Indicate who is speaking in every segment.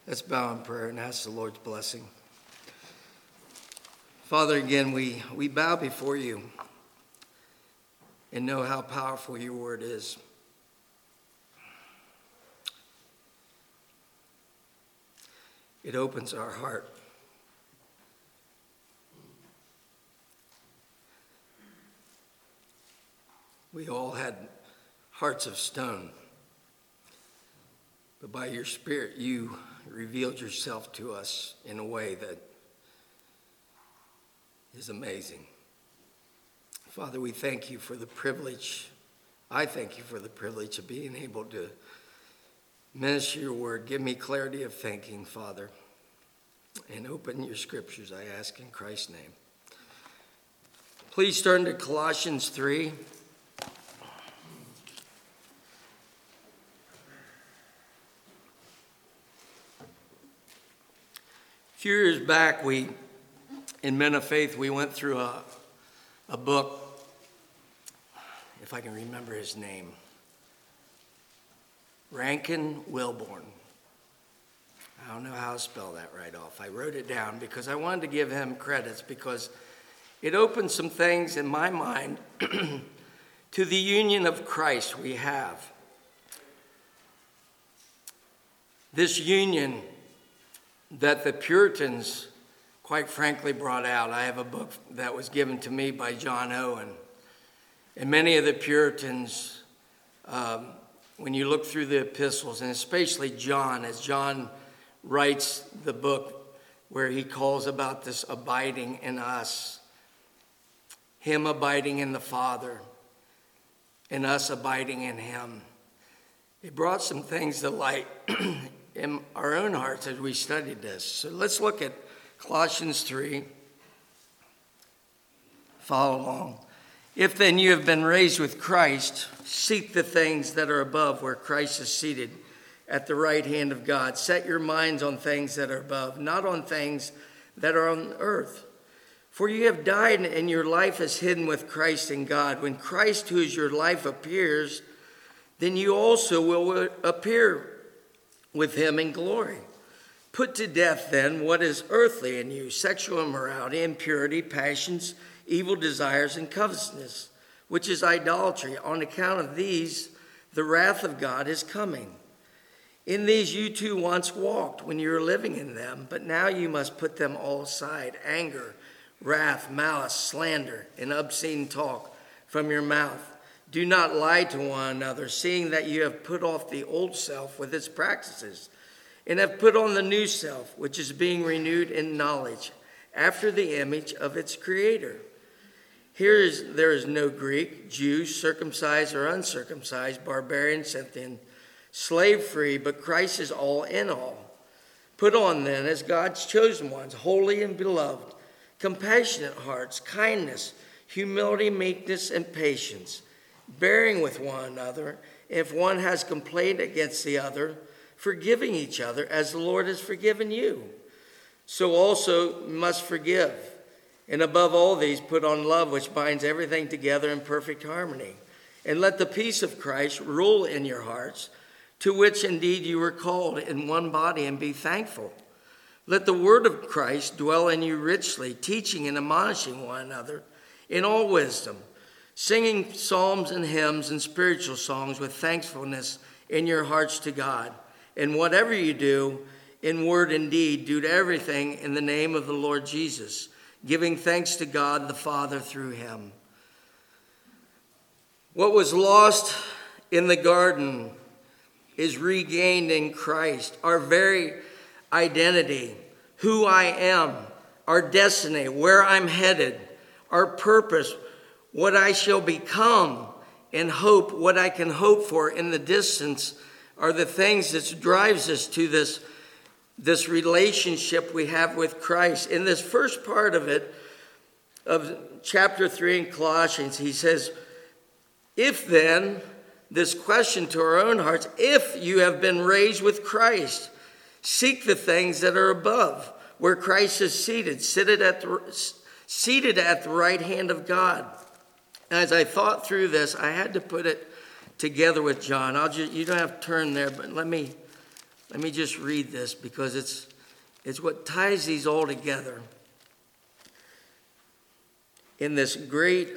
Speaker 1: Let's bow in prayer and ask the Lord's blessing. Father, again, we bow before you and know how powerful your word is. It opens our heart. We all had hearts of stone, but by your Spirit, you revealed yourself to us in a way that is amazing. Father, we thank you for the privilege. I thank you for the privilege of being able to minister your word. Give me clarity of thinking, Father, and open your scriptures, I ask in Christ's name. Please turn to Colossians 3. A few years back, in Men of Faith, we went through a book, if I can remember his name, Rankin Wilbourne. I don't know how to spell that right off. I wrote it down because I wanted to give him credits because it opened some things in my mind to the union of Christ we have. This union that the Puritans, quite frankly, brought out. I have a book that was given to me by John Owen. And many of the Puritans, when you look through the epistles, and especially John, as John writes the book where he calls about this abiding in us, him abiding in the Father, and us abiding in him. It brought some things to light in our own hearts as we studied this. So let's look at Colossians 3. Follow along. If then you have been raised with Christ, seek the things that are above where Christ is seated at the right hand of God. Set your minds on things that are above, not on things that are on earth. For you have died and your life is hidden with Christ in God. When Christ, who is your life, appears, then you also will appear with him in glory. Put to death then what is earthly in you, sexual immorality, impurity, passions, evil desires, and covetousness, which is idolatry. On account of these, the wrath of God is coming. In these you too once walked when you were living in them, but now you must put them all aside: anger, wrath, malice, slander, and obscene talk from your mouth. Do not lie to one another, seeing that you have put off the old self with its practices, and have put on the new self, which is being renewed in knowledge, after the image of its creator. There is no Greek, Jew, circumcised or uncircumcised, barbarian, Scythian, slave-free, but Christ is all in all. Put on then, as God's chosen ones, holy and beloved, compassionate hearts, kindness, humility, meekness, and patience, bearing with one another. If one has complained against the other, forgiving each other as the Lord has forgiven you, so also must forgive. And above all these, put on love, which binds everything together in perfect harmony. And let the peace of Christ rule in your hearts, to which indeed you were called in one body, and be thankful. Let the word of Christ dwell in you richly, teaching and admonishing one another in all wisdom, singing psalms and hymns and spiritual songs with thankfulness in your hearts to God. And whatever you do, in word and deed, do everything in the name of the Lord Jesus, giving thanks to God the Father through him. What was lost in the garden is regained in Christ. Our very identity, who I am, our destiny, where I'm headed, our purpose, what I shall become, and hope, what I can hope for in the distance, are the things that drives us to this relationship we have with Christ. In this first part of it, of chapter 3 in Colossians, he says, if then, this question to our own hearts, if you have been raised with Christ, seek the things that are above, where Christ is seated at the right hand of God. As I thought through this, I had to put it together with John. You don't have to turn there, but let me Let me just read this because it's what ties these all together in this great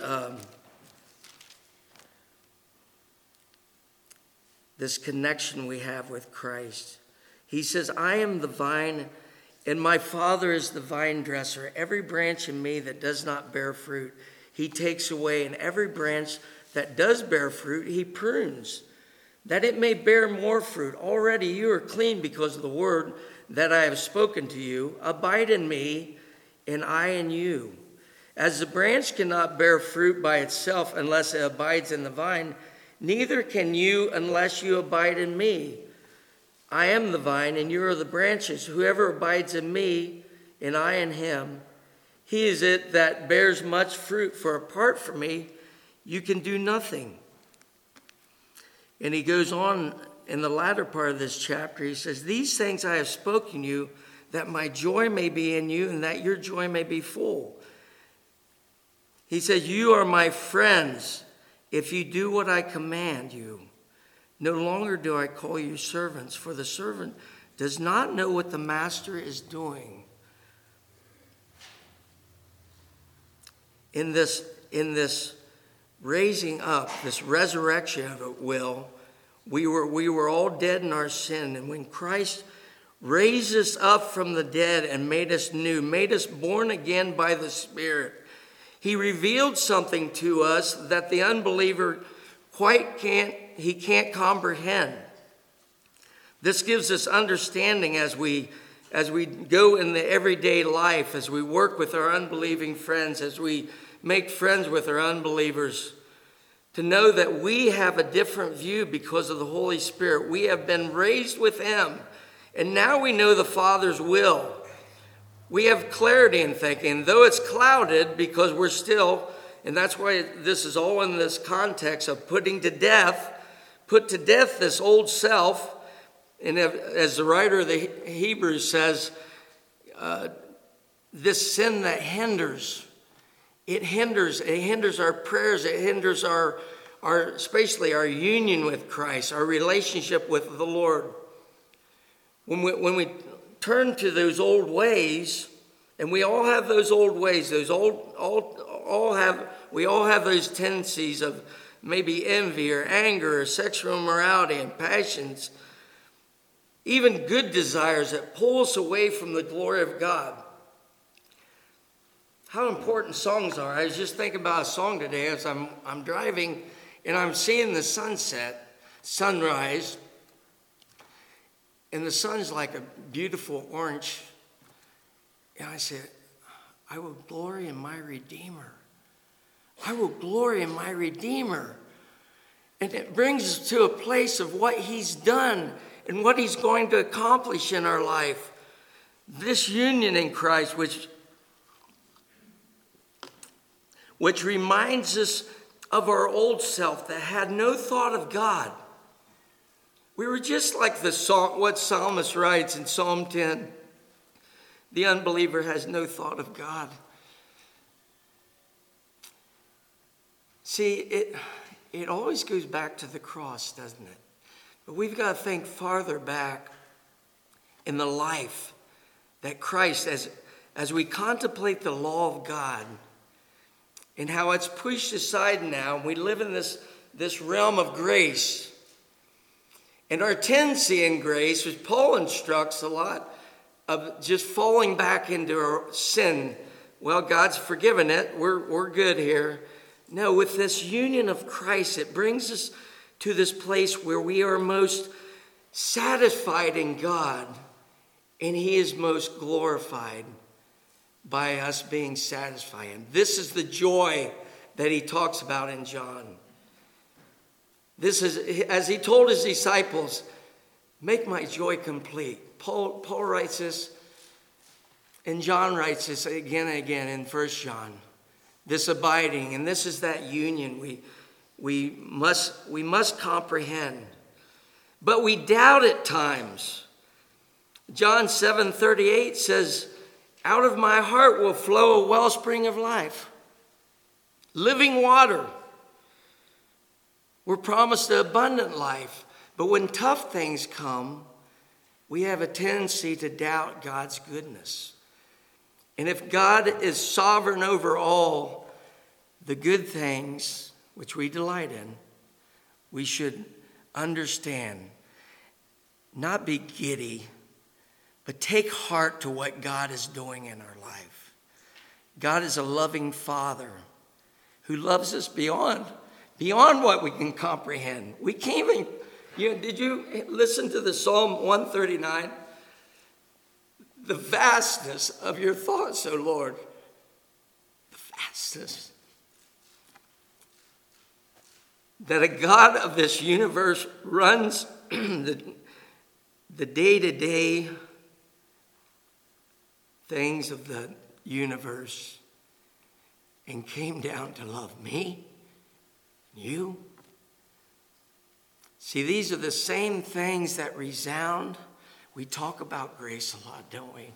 Speaker 1: this connection we have with Christ. He says, I am the vine, and my Father is the vine dresser. Every branch in me that does not bear fruit, he takes away, and every branch that does bear fruit, he prunes, that it may bear more fruit. Already you are clean because of the word that I have spoken to you. Abide in me, and I in you. As the branch cannot bear fruit by itself unless it abides in the vine, neither can you unless you abide in me. I am the vine, and you are the branches. Whoever abides in me, and I in him, he is it that bears much fruit, for apart from me, you can do nothing. And he goes on in the latter part of this chapter. He says, these things I have spoken you, that my joy may be in you, and that your joy may be full. He says, you are my friends if you do what I command you. No longer do I call you servants, for the servant does not know what the master is doing. In this raising up, this resurrection of it will, we were all dead in our sin. And when Christ raised us up from the dead and made us new, made us born again by the Spirit, he revealed something to us that the unbeliever can't comprehend. This gives us understanding as we go in the everyday life, as we work with our unbelieving friends, as we make friends with our unbelievers, to know that we have a different view because of the Holy Spirit. We have been raised with him, and now we know the Father's will. We have clarity in thinking, though it's clouded because we're still, and that's why this is all in this context of put to death this old self. And as the writer of the Hebrews says, this sin that hinders our prayers, it hinders our especially our union with Christ, our relationship with the Lord. When we turn to those old ways, and we all have those old ways, we all have those tendencies of maybe envy or anger or sexual immorality and passions, even good desires that pull us away from the glory of God. How important songs are. I was just thinking about a song today as I'm driving and I'm seeing the sunrise, and the sun's like a beautiful orange. And I said, I will glory in my Redeemer. I will glory in my Redeemer. And it brings us to a place of what he's done and what he's going to accomplish in our life. This union in Christ, which reminds us of our old self that had no thought of God. We were just like what Psalmist writes in Psalm 10. The unbeliever has no thought of God. See, it always goes back to the cross, doesn't it? But we've got to think farther back in the life that Christ, as we contemplate the law of God and how it's pushed aside now, we live in this realm of grace. And our tendency in grace, which Paul instructs a lot, of just falling back into our sin. Well, God's forgiven it. We're good here. No, with this union of Christ, it brings us to this place where we are most satisfied in God, and he is most glorified by us being satisfied. And this is the joy that he talks about in John. This is, as he told his disciples, make my joy complete. Paul writes this, and John writes this again and again in 1 John. This abiding, and this is that union we must comprehend. But we doubt at times. John 7:38 says, out of my heart will flow a wellspring of life. Living water. We're promised an abundant life. But when tough things come, we have a tendency to doubt God's goodness. And if God is sovereign over all the good things which we delight in, we should understand, not be giddy, but take heart to what God is doing in our life. God is a loving Father who loves us beyond what we can comprehend. We can't even, did you listen to the Psalm 139? The vastness of your thoughts, O Lord. The vastness. That a God of this universe runs the day-to-day things of the universe and came down to love me, you. See, these are the same things that resound. We talk about grace a lot, don't we?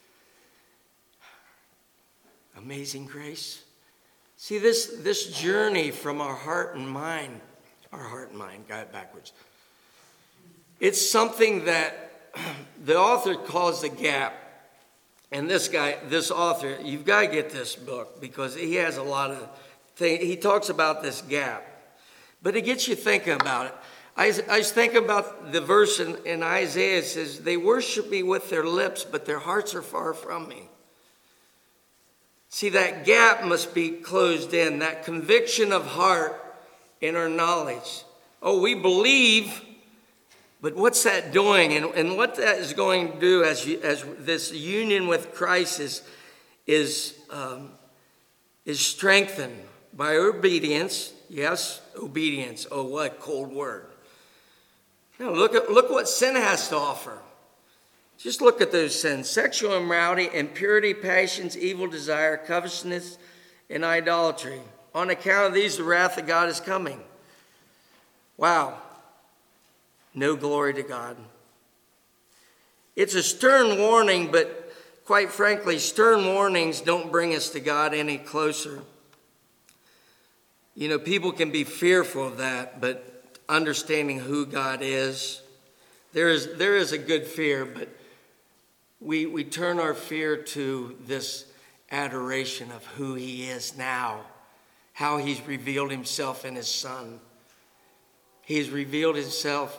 Speaker 1: Amazing grace. See, this journey from our heart and mind, got it backwards. It's something that the author calls the gap. And this author, you've got to get this book because he has a lot of things. He talks about this gap. But it gets you thinking about it. I was thinking about the verse in Isaiah. It says, they worship me with their lips, but their hearts are far from me. See, that gap must be closed in, that conviction of heart in our knowledge. Oh, we believe, but what's that doing? And what that is going to do as this union with Christ is strengthened by obedience. Yes, obedience. Oh, what cold word. Now look what sin has to offer. Just look at those sins. Sexual immorality, impurity, passions, evil desire, covetousness, and idolatry. On account of these, the wrath of God is coming. Wow. No glory to God. It's a stern warning, but quite frankly, stern warnings don't bring us to God any closer. You know, people can be fearful of that, but understanding who God is, there is a good fear, but we turn our fear to this adoration of who he is now, how he's revealed himself in his Son. He's revealed himself.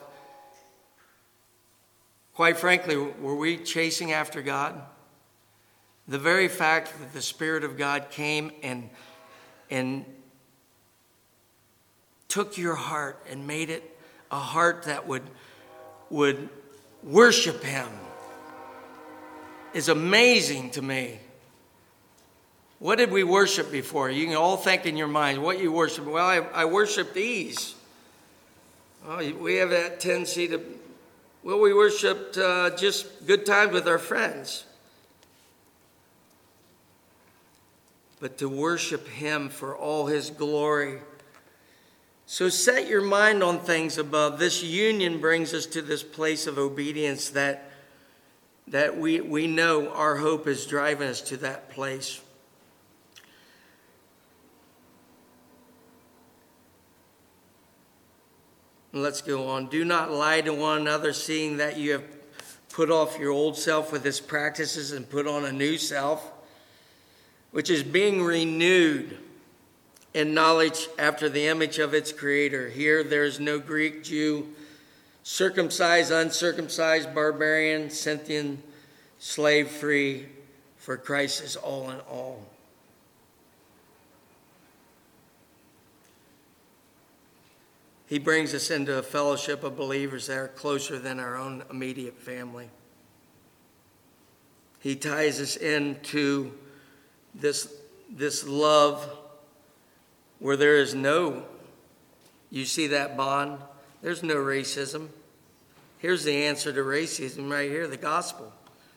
Speaker 1: Quite frankly, were we chasing after God? The very fact that the Spirit of God came and took your heart and made it a heart that would worship him is amazing to me. What did we worship before? You can all think in your mind what you worship. Well, I worshiped ease. Well, we have that tendency to, we worshiped just good times with our friends. But to worship him for all his glory. So set your mind on things above. This union brings us to this place of obedience that we know our hope is driving us to that place. Let's go on. Do not lie to one another, seeing that you have put off your old self with its practices and put on a new self, which is being renewed in knowledge after the image of its creator. Here there is no Greek, Jew, circumcised, uncircumcised, barbarian, Scythian, slave free, for Christ is all in all. He brings us into a fellowship of believers that are closer than our own immediate family. He ties us into this love where there is no, you see that bond? There's no racism. Here's the answer to racism right here, the gospel.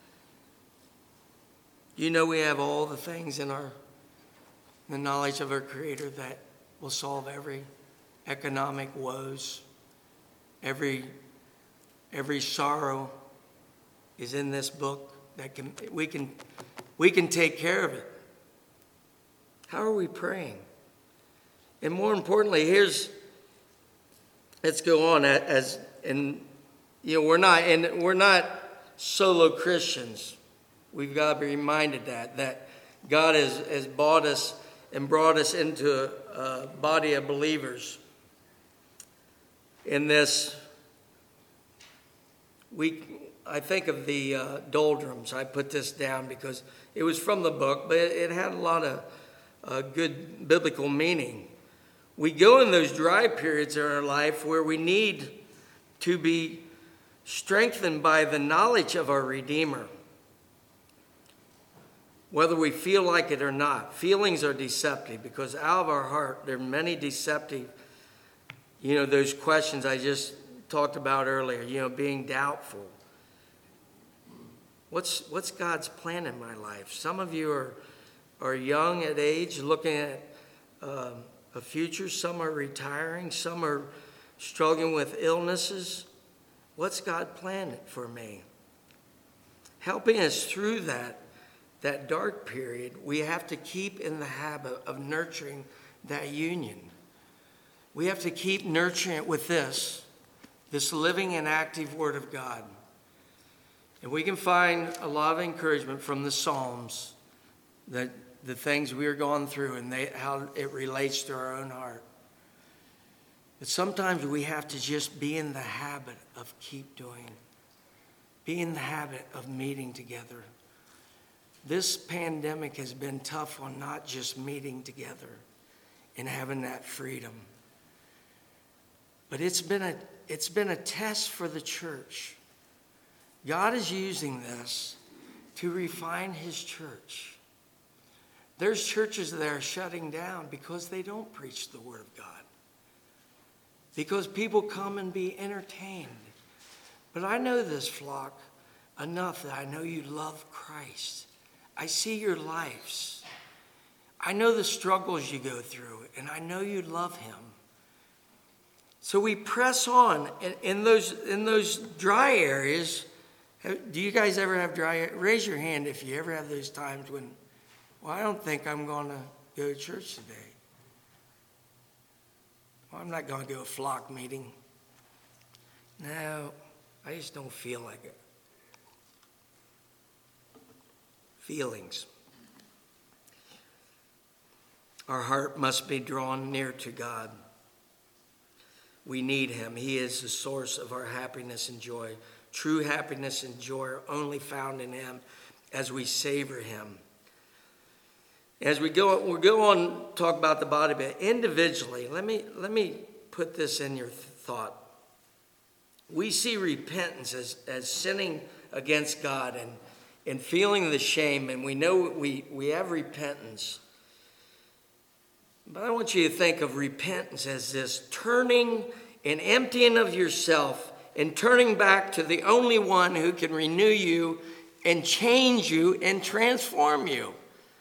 Speaker 1: You know we have all the things in the knowledge of our Creator that will solve every economic woes. Every sorrow is in this book that we can take care of it. How are we praying? And more importantly, let's go on we're not solo Christians. We've got to be reminded that God has bought us and brought us into a body of believers. In this, I think of the doldrums. I put this down because it was from the book, but it had a lot of good biblical meaning. We go in those dry periods in our life where we need to be strengthened by the knowledge of our Redeemer. Whether we feel like it or not, feelings are deceptive because out of our heart, there are many deceptive, those questions I just talked about earlier, being doubtful. What's God's plan in my life? Some of you are young at age, looking at a future. Some are retiring. Some are struggling with illnesses. What's God planned for me? Helping us through that dark period, we have to keep in the habit of nurturing that union. We have to keep nurturing it with this living and active Word of God. And we can find a lot of encouragement from the Psalms, that the things we are going through and how it relates to our own heart. But sometimes we have to just be in the habit of be in the habit of meeting together. This pandemic has been tough on not just meeting together and having that freedom, but it's been a test for the church. God is using this to refine his church. There's churches that are shutting down because they don't preach the Word of God, because people come and be entertained. But I know this flock enough that I know you love Christ. I see your lives. I know the struggles you go through, and I know you love him. So we press on in those dry areas. Do you guys ever have dry areas? Raise your hand if you ever have those times when, well, I don't think I'm going to go to church today. Well, I'm not going to go to a flock meeting. No, I just don't feel like it. Feelings. Our heart must be drawn near to God. We need him. He is the source of our happiness and joy. True happiness and joy are only found in him as we savor him. As we'll go on to talk about the body, but individually, let me put this in your thought. We see repentance as sinning against God and feeling the shame, and we know we have repentance. But I want you to think of repentance as this turning and emptying of yourself and turning back to the only one who can renew you and change you and transform you.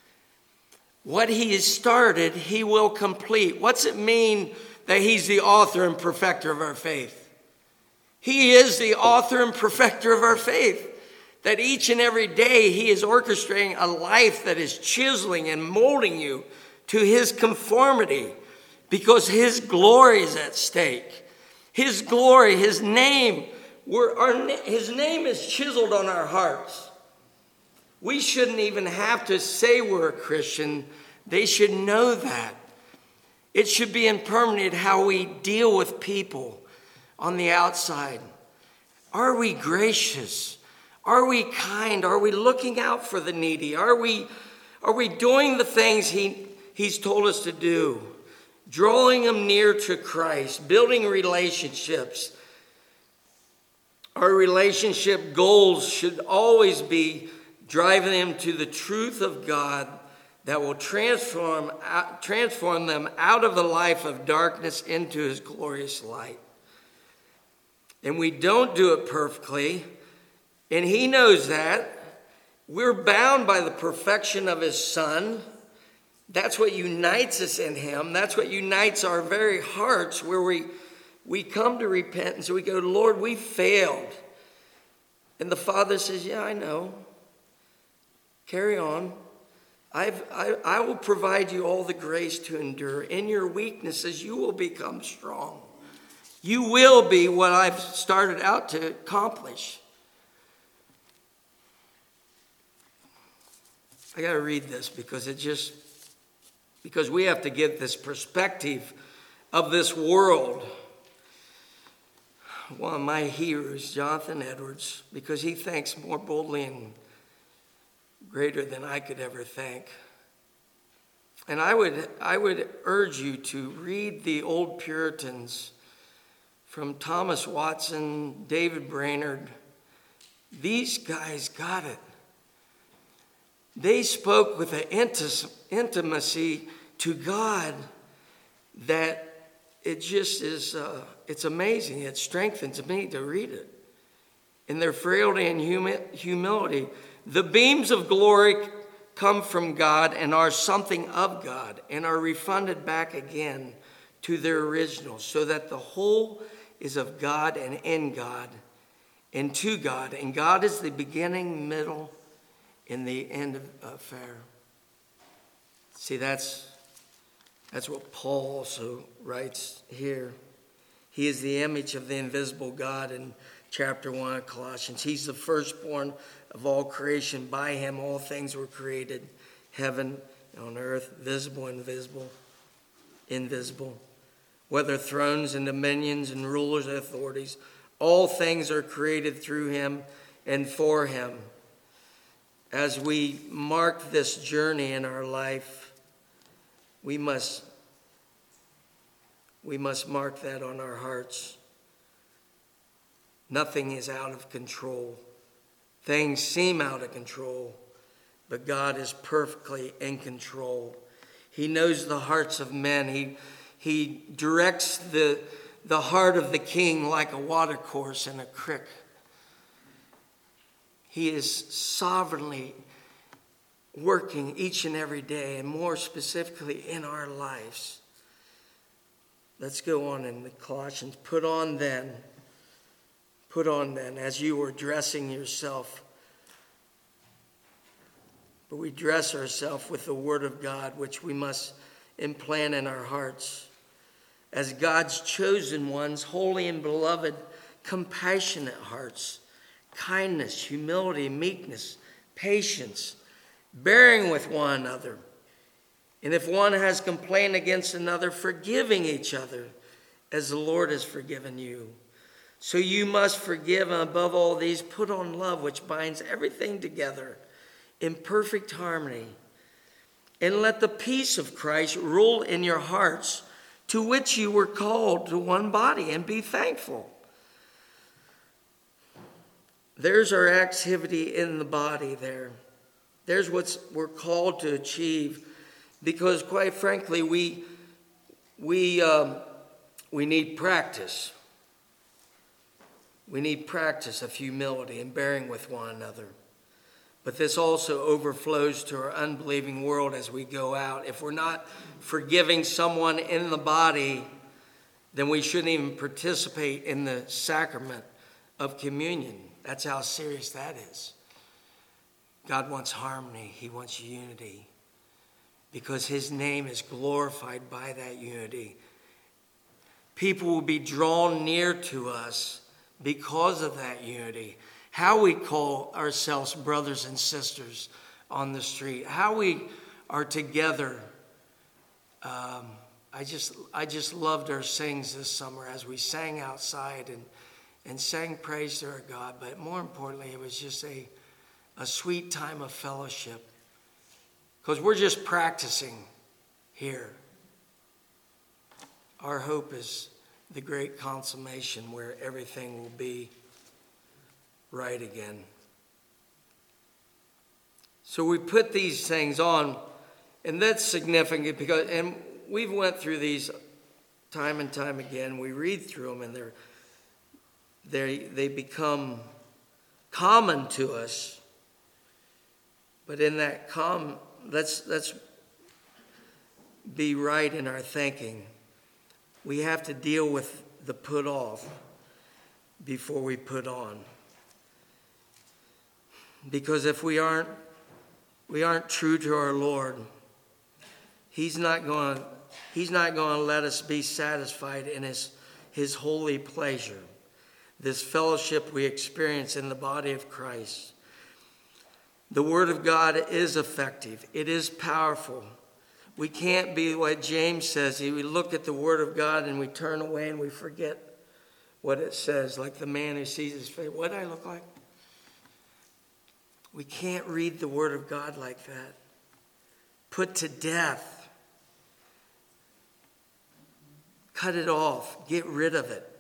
Speaker 1: What he has started, he will complete. What's it mean that he's the author and perfecter of our faith? He is the author and perfecter of our faith. That each and every day he is orchestrating a life that is chiseling and molding you to his conformity, because his glory is at stake. His glory, his name, his name is chiseled on our hearts. We shouldn't even have to say we're a Christian. They should know that. It should be impermanent how we deal with people on the outside. Are we gracious? Are we kind? Are we looking out for the needy? Are we doing the things he's told us to do? Drawing them near to Christ, building relationships. Our relationship goals should always be driving them to the truth of God that will transform them out of the life of darkness into his glorious light. And we don't do it perfectly, and he knows that. We're bound by the perfection of his Son. That's what unites us in him. That's what unites our very hearts, where we come to repentance and we go, Lord, we failed. And the Father says, yeah, I know. Carry on. I will provide you all the grace to endure. In your weaknesses, you will become strong. You will be what I've started out to accomplish. I got to read this because we have to get this perspective of this world. One of my heroes, Jonathan Edwards, because he thinks more boldly and greater than I could ever think. And I would urge you to read the old Puritans from Thomas Watson, David Brainerd. These guys got it. They spoke with an intimacy to God that it just is, it's amazing. It strengthens me to read it. In their frailty and humility, the beams of glory come from God and are something of God and are refunded back again to their original, so that the whole is of God and in God and to God. And God is the beginning, middle, and the end of affair. See, that's what Paul also writes here. He is the image of the invisible God in chapter 1 of Colossians. He's the firstborn of all creation. By him all things were created, heaven and on earth, visible and invisible. Whether thrones and dominions and rulers and authorities, all things are created through him and for him. As we mark this journey in our life, we must mark that on our hearts. Nothing is out of control. Things seem out of control, but God is perfectly in control. He knows the hearts of men. He directs the heart of the king like a watercourse in a creek. He is sovereignly working each and every day, and more specifically in our lives. Let's go on in the Colossians. Put on then, as you were dressing yourself. But we dress ourselves with the word of God, which we must implant in our hearts. As God's chosen ones, holy and beloved, compassionate hearts, kindness, humility, meekness, patience, bearing with one another. And if one has complained against another, forgiving each other as the Lord has forgiven you. So you must forgive, and above all these, put on love, which binds everything together in perfect harmony. And let the peace of Christ rule in your hearts, to which you were called to one body, and be thankful. There's our activity in the body there. There's what we're called to achieve, because quite frankly, we need practice. We need practice of humility and bearing with one another. But this also overflows to our unbelieving world as we go out. If we're not forgiving someone in the body, then we shouldn't even participate in the sacrament of communion. That's how serious that is. God wants harmony. He wants unity, because his name is glorified by that unity. People will be drawn near to us because of that unity. How we call ourselves brothers and sisters on the street, how we are together. I just loved our sings this summer as we sang outside and sang praise to our God. But more importantly, it was just a sweet time of fellowship, because we're just practicing here. Our hope is the great consummation where everything will be right again. So we put these things on, and that's significant because, and we've went through these time and time again. We read through them, and they become common to us. But in that let's be right in our thinking. We have to deal with the put off before we put on. Because if we aren't true to our Lord, He's not going to let us be satisfied in his holy pleasure, this fellowship we experience in the body of Christ. The Word of God is effective. It is powerful. We can't be what James says. We look at the Word of God and we turn away and we forget what it says, like the man who sees his face. What do I look like? We can't read the Word of God like that. Put to death. Cut it off. Get rid of it.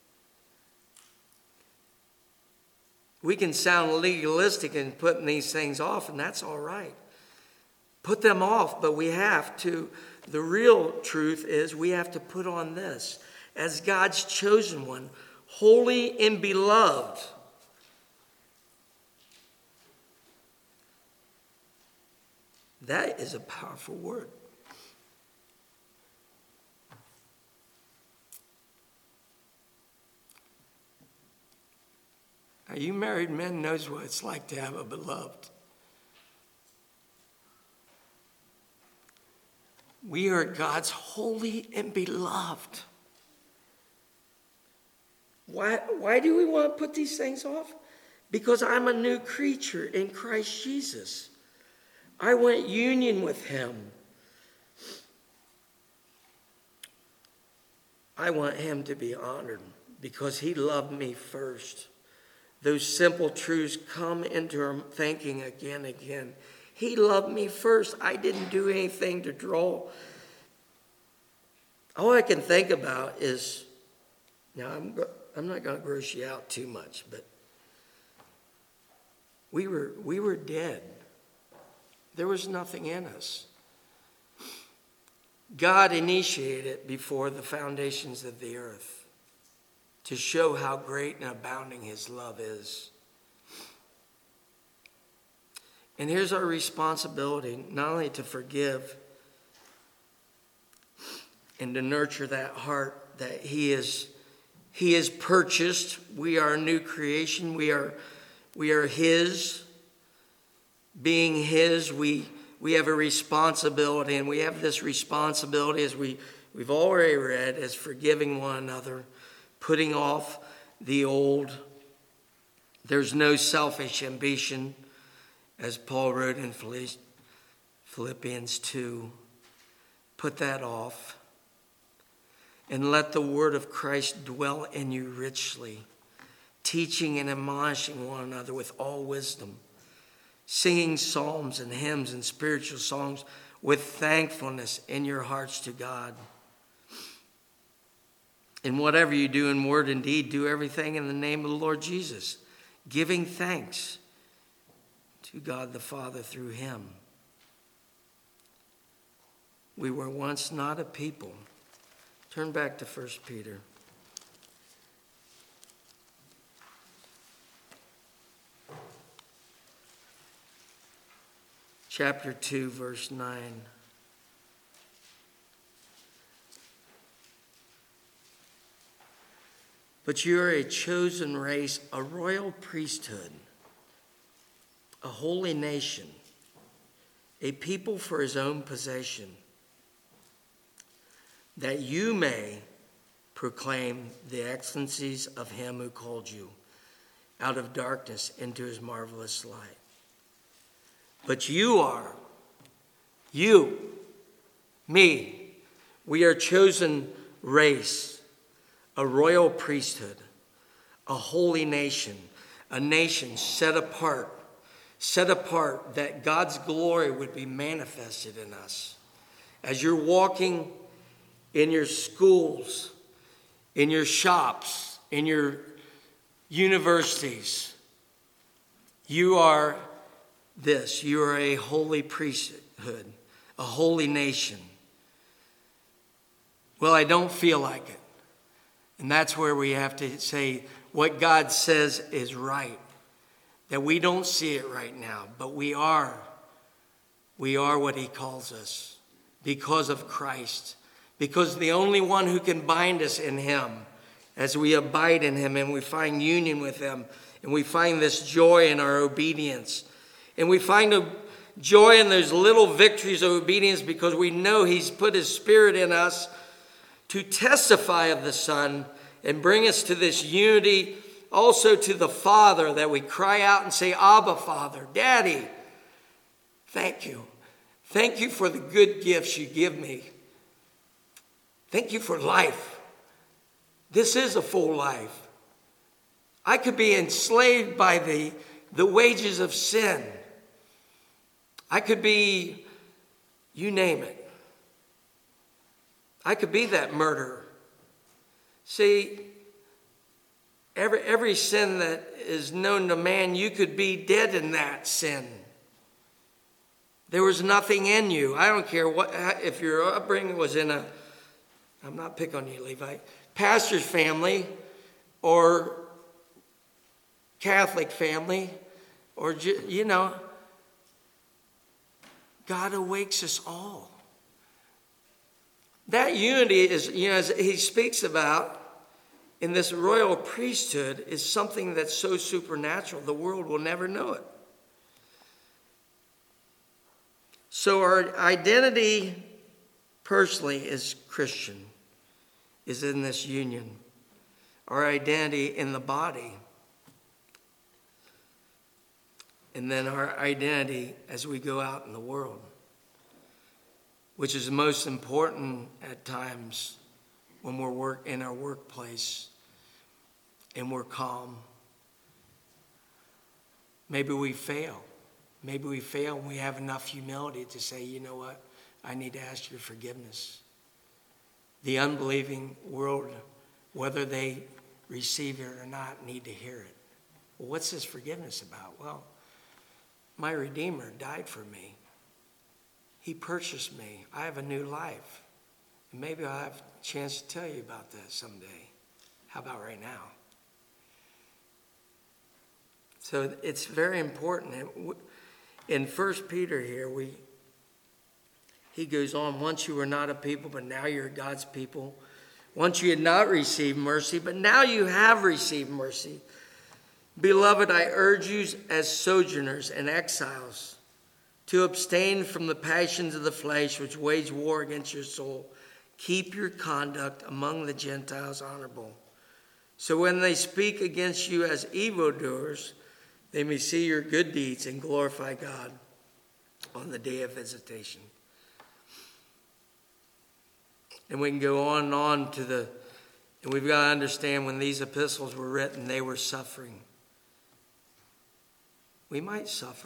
Speaker 1: We can sound legalistic in putting these things off, and that's all right. Put them off, but we have to. The real truth is we have to put on this as God's chosen one, holy and beloved. That is a powerful word. Now, you married men knows what it's like to have a beloved. We are God's holy and beloved. Why do we want to put these things off? Because I'm a new creature in Christ Jesus. I want union with him. I want him to be honored because he loved me first. Those simple truths come into our thinking again and again. He loved me first. I didn't do anything to draw. All I can think about is, now I'm not going to gross you out too much, but we were dead. There was nothing in us. God initiated it before the foundations of the earth to show how great and abounding his love is. And here's our responsibility, not only to forgive and to nurture that heart that he is purchased. We are a new creation. We are his. Being his, we have a responsibility, and we have this responsibility, as we've already read, as forgiving one another, putting off the old. There's no selfish ambition, as Paul wrote in Philippians 2. Put that off. And let the word of Christ dwell in you richly, teaching and admonishing one another with all wisdom, singing psalms and hymns and spiritual songs with thankfulness in your hearts to God. And whatever you do in word and deed, do everything in the name of the Lord Jesus, giving thanks to God the Father through him. We were once not a people. Turn back to 1 Peter. Chapter 2, verse 9. But you are a chosen race, a royal priesthood, a holy nation, a people for his own possession, that you may proclaim the excellencies of him who called you out of darkness into his marvelous light. But me, we are chosen race, a royal priesthood, a holy nation, a nation set apart that God's glory would be manifested in us. As you're walking in your schools, in your shops, in your universities, you are this. You are a holy priesthood, a holy nation. Well, I don't feel like it. And that's where we have to say what God says is right. That we don't see it right now, but we are what he calls us because of Christ. Because the only one who can bind us in him, as we abide in him and we find union with him, and we find this joy in our obedience. And we find a joy in those little victories of obedience because we know he's put his Spirit in us to testify of the Son and bring us to this unity, also to the Father, that we cry out and say, Abba, Father, Daddy, Thank you. Thank you for the good gifts you give me. Thank you for life. This is a full life. I could be enslaved by the wages of sin. I could be, you name it. I could be that murderer. See, every sin that is known to man, you could be dead in that sin. There was nothing in you. I don't care if your upbringing was in I'm not picking on you, Levi, pastor's family or Catholic family, or, God awakes us all. That unity is, as he speaks about in this royal priesthood, is something that's so supernatural, the world will never know it. So our identity personally as Christian is in this union. Our identity in the body. And then our identity as we go out in the world, which is most important at times when we're in our workplace and we're calm. Maybe we fail. Maybe we fail and we have enough humility to say, you know what, I need to ask your forgiveness. The unbelieving world, whether they receive it or not, need to hear it. Well, what's this forgiveness about? Well, my Redeemer died for me. He purchased me. I have a new life. And maybe I'll have a chance to tell you about that someday. How about right now? So it's very important. In 1 Peter here, he goes on, once you were not a people, but now you're God's people. Once you had not received mercy, but now you have received mercy. Beloved, I urge you as sojourners and exiles to abstain from the passions of the flesh which wage war against your soul. Keep your conduct among the Gentiles honorable. So when they speak against you as evildoers, they may see your good deeds and glorify God on the day of visitation. And we can go on and on and we've got to understand when these epistles were written, they were suffering. We might suffer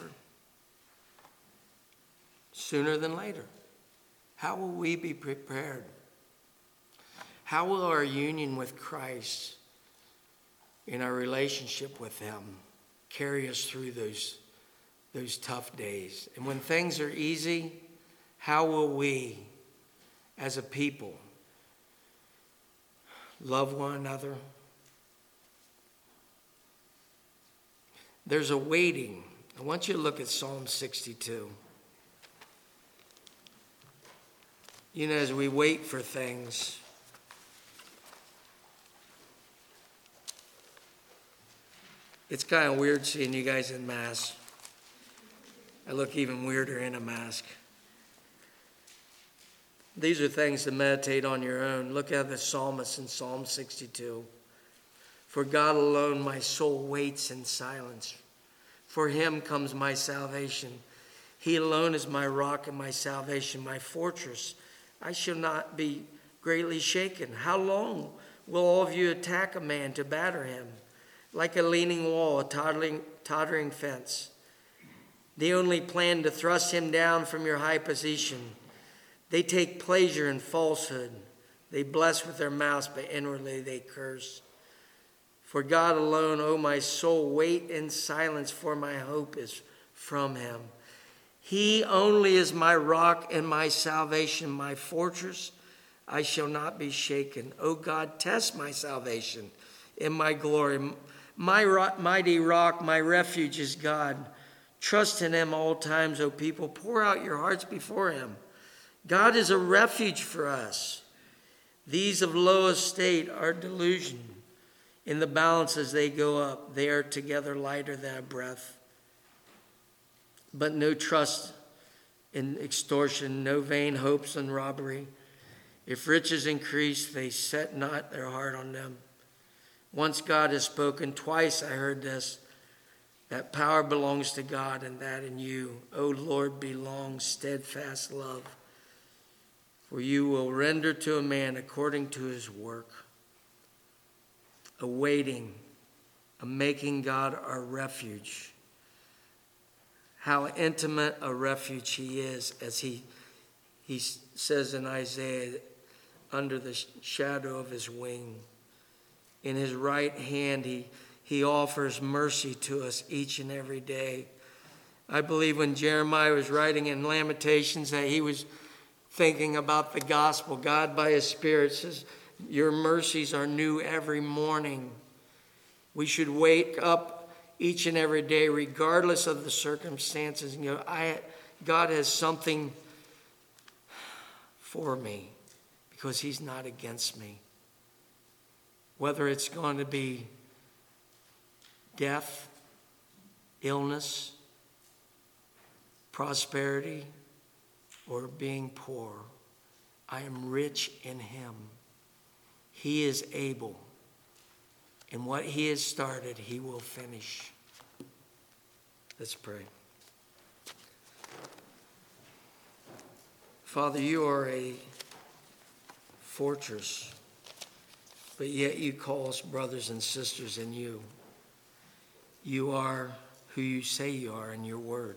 Speaker 1: sooner than later. How will we be prepared? How will our union with Christ in our relationship with him carry us through those tough days? And when things are easy, how will we as a people love one another? There's a waiting. I want you to look at Psalm 62. As we wait for things, it's kind of weird seeing you guys in masks. I look even weirder in a mask. These are things to meditate on your own. Look at the psalmist in Psalm 62. For God alone my soul waits in silence. For him comes my salvation. He alone is my rock and my salvation, my fortress. I shall not be greatly shaken. How long will all of you attack a man to batter him? Like a leaning wall, a tottering fence. They only plan to thrust him down from your high position. They take pleasure in falsehood. They bless with their mouths, but inwardly they curse. For God alone, O my soul, wait in silence, for my hope is from him. He only is my rock and my salvation, my fortress. I shall not be shaken. O God, test my salvation in my glory. My mighty rock, my refuge is God. Trust in him all times, O people. Pour out your hearts before him. God is a refuge for us. These of low estate are delusion. In the balance as they go up, they are together lighter than a breath. But no trust in extortion, no vain hopes in robbery. If riches increase, they set not their heart on them. Once God has spoken, twice I heard this. That power belongs to God and that in you. O Lord, belongs steadfast love. For you will render to a man according to his work. A waiting, a making God our refuge. How intimate a refuge he is, as he says in Isaiah, under the shadow of his wing. In his right hand he offers mercy to us each and every day. I believe when Jeremiah was writing in Lamentations that he was thinking about the gospel. God by his Spirit says, your mercies are new every morning. We should wake up each and every day regardless of the circumstances. God has something for me because he's not against me. Whether it's going to be death, illness, prosperity, or being poor, I am rich in him. He is able, and what he has started, he will finish. Let's pray. Father, you are a fortress, but yet you call us brothers and sisters in you. You are who you say you are in your word.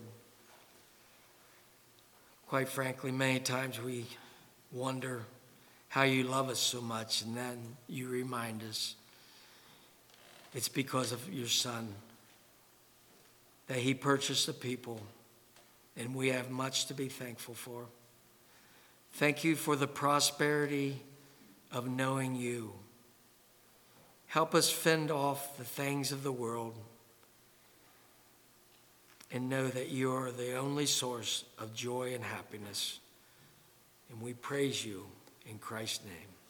Speaker 1: Quite frankly, many times we wonder how you love us so much, and then you remind us it's because of your Son, that he purchased the people, and we have much to be thankful for. Thank you for the prosperity of knowing you. Help us fend off the things of the world and know that you are the only source of joy and happiness. And we praise you in Christ's name.